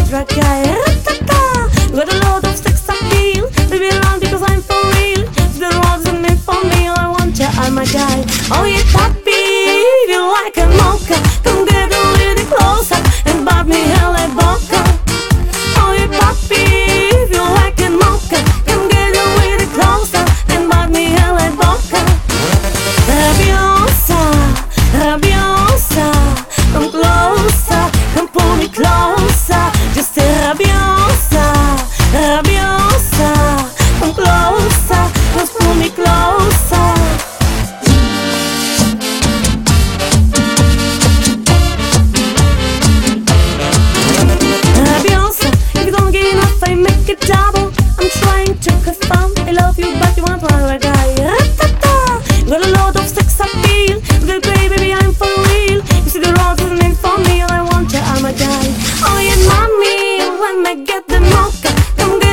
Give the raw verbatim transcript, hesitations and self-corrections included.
right guy. Ra-ta-ta. Got a lot of sex appeal. Baby, run because I'm for real. The roads are meant for me. I want ya, I'm a guy. Oh yeah, puppy, you like a mocha. Come get a little closer and bite me hell like vodka. Oh yeah, puppy, if you like a mocha, come get a little closer and bite me hell like vodka. Rabiosa, rabiosa, come closer, come pull me closer. Just say rabiosa, rabiosa, come closer, just pull me closer. Rabiosa, if you don't get enough, I make it double. I'm trying to have fun. I love you, but you want one like guy. Ra-ta-ta. Got a lot of sex appeal. Good baby, baby, I'm for real. You see the road isn't meant for me, and I want you, I'm a guy. Oh yeah, mommy, when I get the mocha, come get